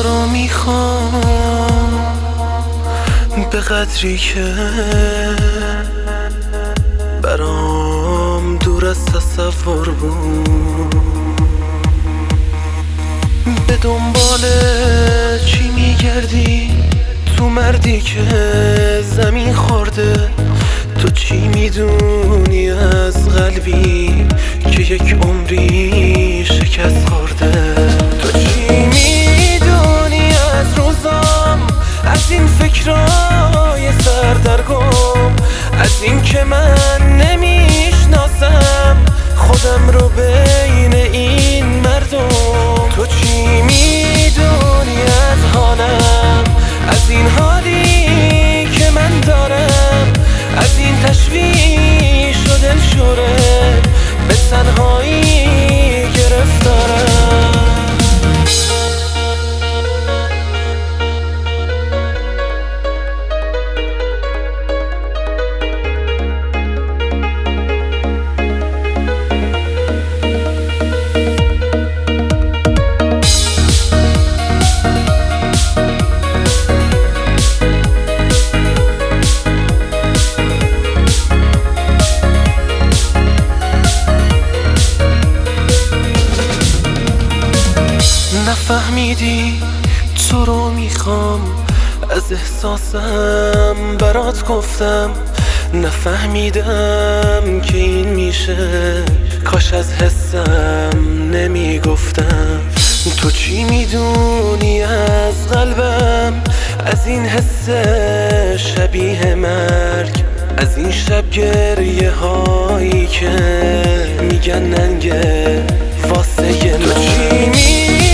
رو میخوام به قدری که برام دور از تصور بود. به دنبال چی میگردی تو مردی که زمین خورده؟ تو چی میدونی از قلبی که یک عمری شکست خورده؟ تو چی میدونی از روزام، از این فکرای سردرگم، از این که من نمیشناسم خودم رو بین این مردم؟ تو چی میدونی از حالم، از این حالی که من دارم، از این تشویش و دلشوره به تنهایی گرفتارم؟ نفهمیدی تو رو میخوام، از احساسم برات گفتم. نفهمیدم که این میشه، کاش از حسم نمیگفتم. تو چی میدونی از قلبم، از این حس شبیه مرگ، از این شب گریه هایی که میگن ننگه واسه من؟ تو چی